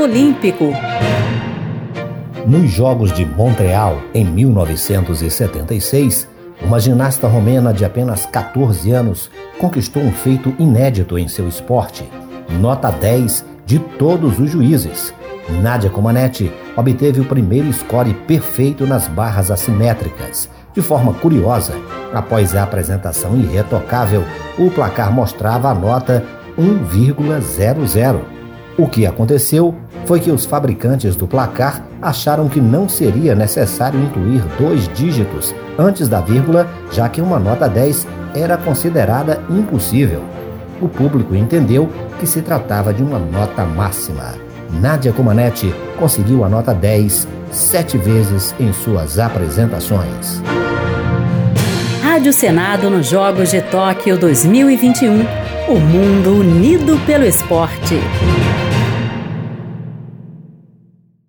olímpico. Nos Jogos de Montreal, em 1976, uma ginasta romena de apenas 14 anos conquistou um feito inédito em seu esporte: nota 10 de todos os juízes. Nadia Comaneci obteve o primeiro score perfeito nas barras assimétricas. De forma curiosa, após a apresentação irretocável, o placar mostrava a nota 1,00. O que aconteceu foi que os fabricantes do placar acharam que não seria necessário incluir 2 dígitos antes da vírgula, já que uma nota 10 era considerada impossível. O público entendeu que se tratava de uma nota máxima. Nadia Comaneci conseguiu a nota 10 7 vezes em suas apresentações. Rádio Senado nos Jogos de Tóquio 2021. O mundo unido pelo esporte.